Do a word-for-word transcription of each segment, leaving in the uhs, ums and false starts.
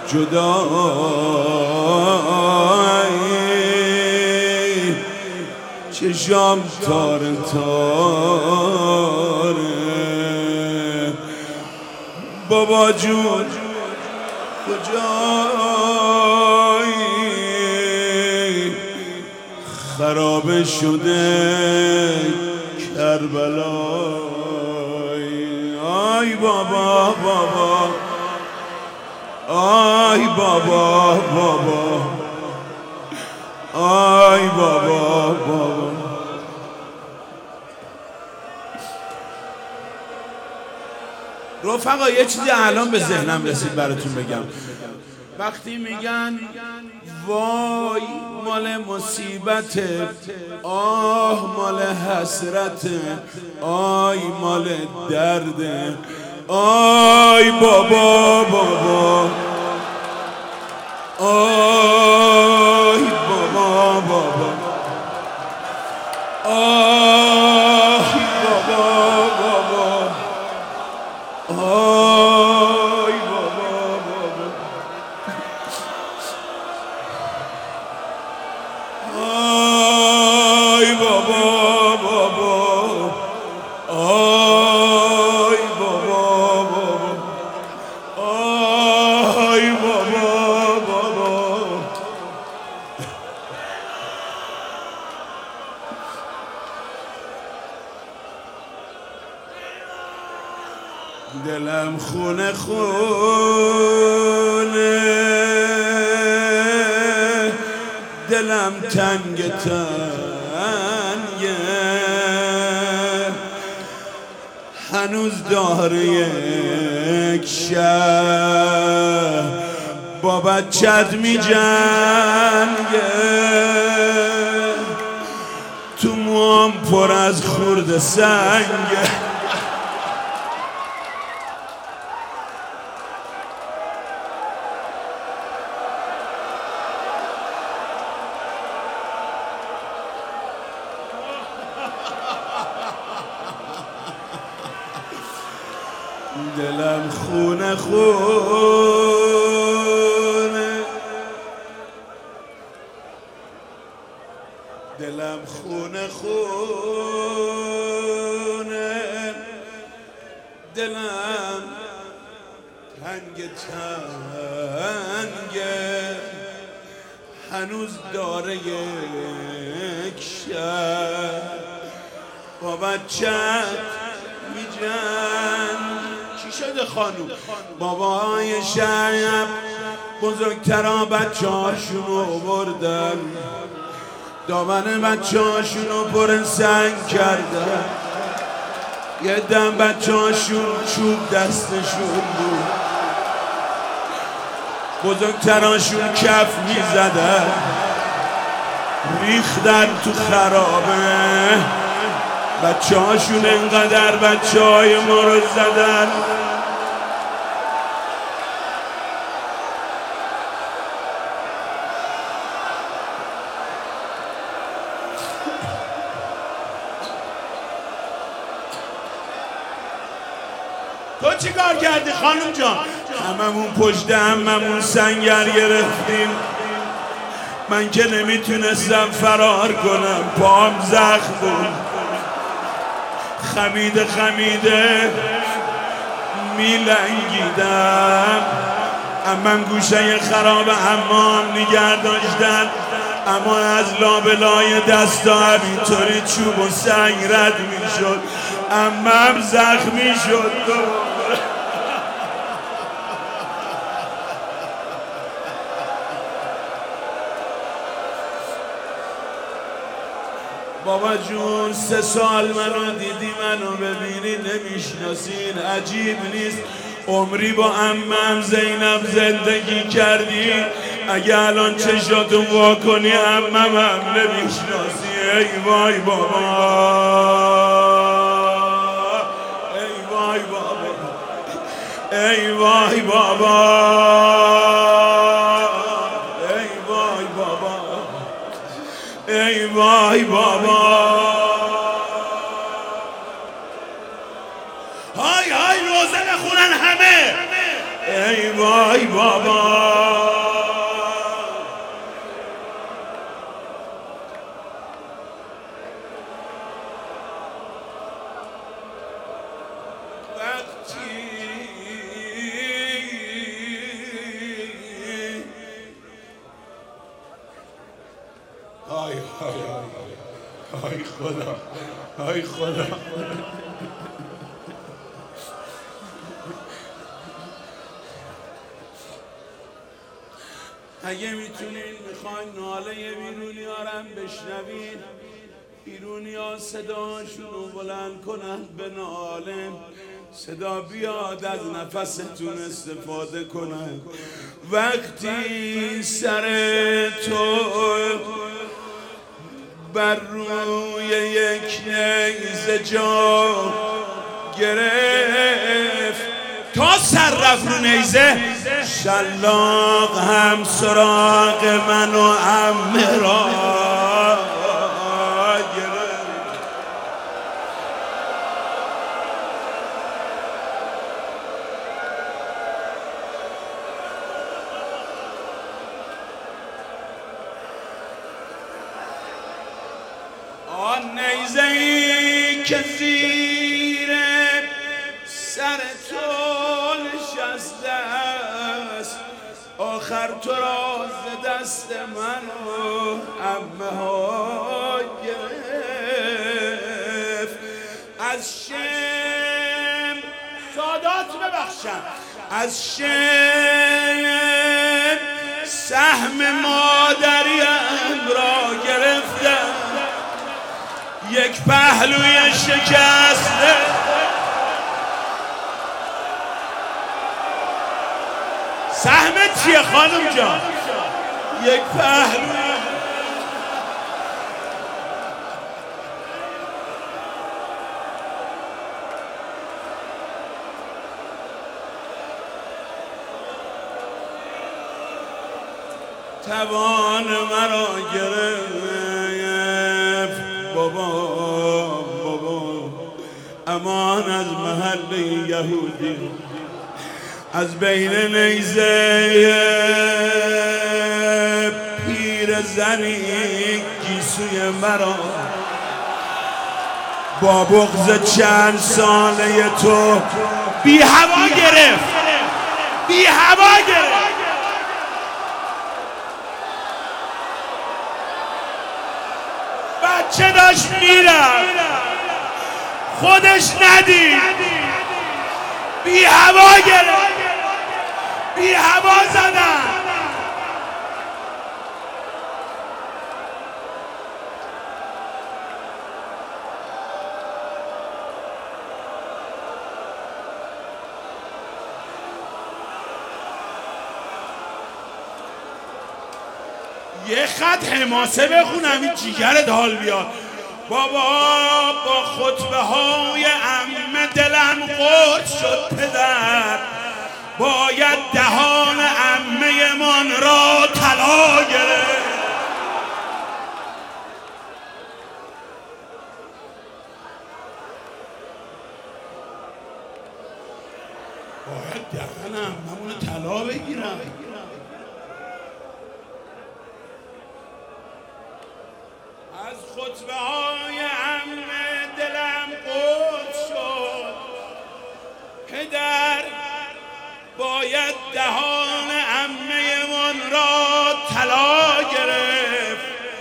جدایی چشام تار تاره بابا جون کجایی خراب شده کربلای آی بابا بابا آی بابا بابا آی بابا بابا رفقا یه چیزی الان به ذهنم رسید براتون بگم. وقتی میگن وای مال مصیبته، آه مال حسرته، آی مال درده، آی بابا بابا آی بابا بابا آی بابا بابا آی بابا بابا آی بابا بابا آی بابا بابا آی بابا بابا دلم خونه خونه دلم تنگ تنگه هنوز داره یک شب با بچت می جنگه تو موام پر از خورد سنگه دلم خونه خونه دلم خونه خونه دلم تنگ تنگه هنوز داره یک شب با بچت می جنگ. چی شده خانوم؟ بابای شب بزرگترا بچه هاشونو بردن، دامن بچه هاشونو پر سنگ کردن، یه دم بچه هاشون چوب دستشون بود، بزرگتراشون کف می زدن، ریختن تو خرابه، بچه هاشون انقدر بچه های ما رو زدن. تو چی کار کردی خانم جان؟ هممون پشت هممون سنگر گرفتیم، من که نمیتونستم فرار کنم، پام زخم بود، خمیده خمیده میلنگیدم. من گوشه خراب حمام نگه داشتن، اما از لابلای دستا همینطوری چوب و سنگ رد میشد، امم زخمی شد. بابا جون سه سال منو دیدی، منو ببینی نمیشناسین، عجیب نیست عمری با عمم زینب زندگی کردی، اگه الان چشاتو وا کنی عمم هم نمیشناسی. ای وای بابا ای وای بابا ای وای بابا ای وای بابا ای وای بابا. های های روزه بخونن همه. ای وای بابا. آی آی آی آی خدا آی خدا. اگه میتونین میخواین ناله بیرونیارم بشنوید، بیرونیا صداشون رو بلند کنن به ناله، صدا بیاد از نفستون استفاده کنن. وقتی سر تو بر روی یک نیزه جا گرفت، تا سر رفت رو نیزه، شلاق هم سراغ من و عمه را گرفت. آن نیزه‌ای که زیر سر تو نشسته است، آخر تو را ز دست من و عمه ها گرفت. از شم سادات ببخشم، از شم سهم مادریم را گرفتم، یک پهلوی شکسته. سهمت چیه خانم جان؟ یک پهلوی. توان مرا گرفت بابا بابا، امان از محل یهودی، از بین نیزه پیر زنی گیسوی مرا، با بغض چند ساله تو بی هوا گرفت، بی هوا گرفت. بچه داشت میرفت خودش ندید، بی هوا گرفت، بی هوا زدن. یه خط حماسه بخونم این جیگرت حال بیاد. بابا با خطبه های عمه دلم قرص شد پدر، باید دهان عمه من را طلا گرفت. باید دهان عمه من طلا بگیرم. از خطبه های عمه دلم قرص شد پدر، باید دهان عمه من را طلا گرفت.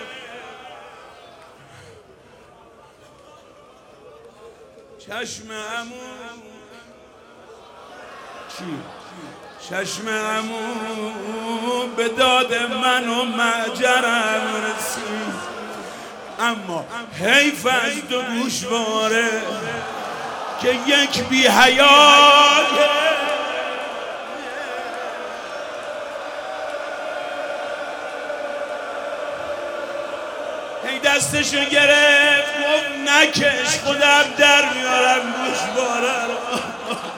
چشم عمو چی؟ چشم عمو به داد من و معجرم رسید، اما حیف از دو گوشواره که یک بی حیا هی دستشو گرفت گفت نکش خودم در میارم گوشواره رو.